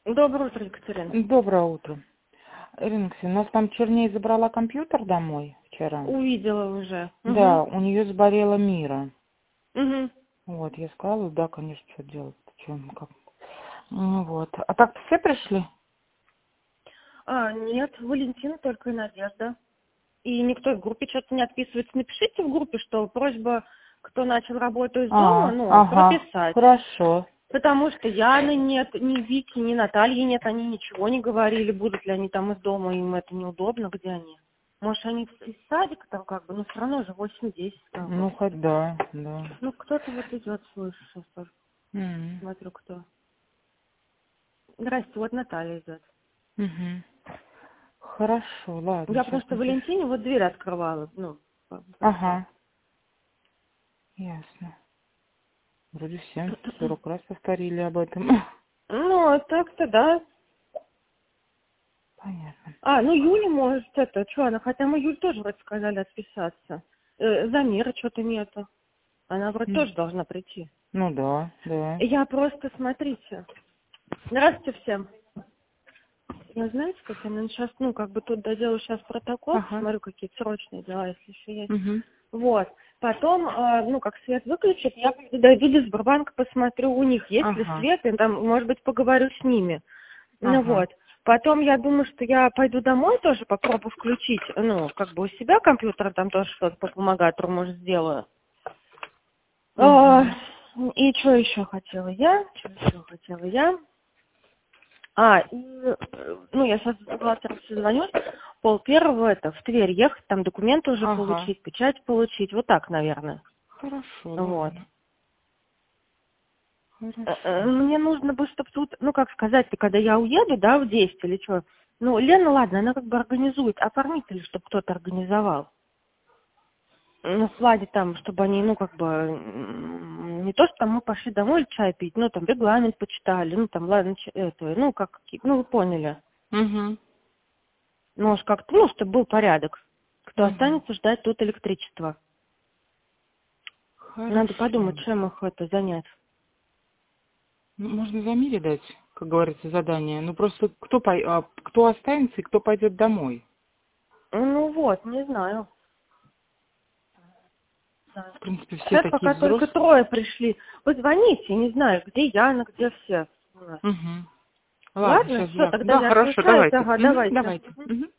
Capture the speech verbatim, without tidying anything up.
Доброе утро, Екатерина. Доброе утро. Ирина Алексеевна, у нас там Черней забрала компьютер домой вчера. Увидела уже. Да, Угу. у нее сгорела Мира. Угу. Вот, я сказала, да, конечно, что делать. Что, как? Ну, вот. А так все пришли? А, нет, Валентина только и Надежда. И никто в группе что-то не отписывается. Напишите в группе, что просьба, кто начал работу из дома, А, ну, ага, прописать. хорошо. Потому что Яны нет, ни Вики, ни Натальи нет, они ничего не говорили, будут ли они там из дома, им это неудобно, где они. Может, они из садика там как бы, но все равно же восемь-десять. Ну, хоть да, да. Ну, кто-то вот идет, слышу, сейчас тоже М, смотрю, кто. Здрасте, вот Наталья идет. мгм. Хорошо, ладно, Я сейчас просто напишу. Валентине вот дверь открывала, ну, по- прошла. Ага, ясно. Вроде всем сорок раз повторили об этом. Ну, а так-то да. Понятно. А, ну Юля может это, что она, хотя мы Юль тоже вроде сказали отписаться. Э, Замира что-то нету. Она вроде М, тоже должна прийти. Ну да, да. Я просто, смотрите. Здравствуйте всем. Ну, знаете, как я сейчас, ну, как бы тут доделаю сейчас протокол, Ага. посмотрю, какие срочные дела, если еще есть. Угу. Вот. Потом, э, ну, как свет выключит, я когда дойду до Сбербанка, посмотрю у них, есть ли Ага. свет, и там, может быть, поговорю с ними. Ну Ага. вот. Потом я думаю, что я пойду домой тоже попробую включить, ну, как бы у себя компьютер, там тоже что-то по помогатору, может, сделаю. А, Угу. и что еще хотела я? Что еще хотела я? А, и, э, ну, я сейчас завтра созвонюсь, пол первого это, в Тверь ехать, там документы уже Ага. получить, печать получить, вот так, наверное. Хорошо, Вот. ладно. Э, э, Хорошо. Мне нужно бы, чтобы тут, ну, как сказать-то, когда я уеду, да, в десять или что, ну, Лена, ладно, она как бы организует, оформитель, чтобы кто-то организовал. Ну, в плане там, чтобы они, ну, как бы, м, не то, что там мы пошли домой чай пить, ну, там, регламент почитали, ну, там, ладно, ч- это, ну, как, какие- ну, вы поняли. Угу. Ну, уж как-то, ну, чтобы был порядок. Кто Угу. останется ждать тут электричество. Надо Хорошо. подумать, чем их это занять. Ну, можно Замире дать, как говорится, задание. Ну, просто кто, пой... а, кто останется и кто пойдет домой. Ну, вот, не знаю. Да. В принципе, все Сейчас такие пока только взрослые. трое пришли. Позвоните, не знаю, где Яна, где все у нас. Угу. Ладно, Ладно, сейчас, все, да. тогда Да, я хорошо, отключаюсь. давайте. Ага, Угу. давайте. Давайте. Мгм. Угу.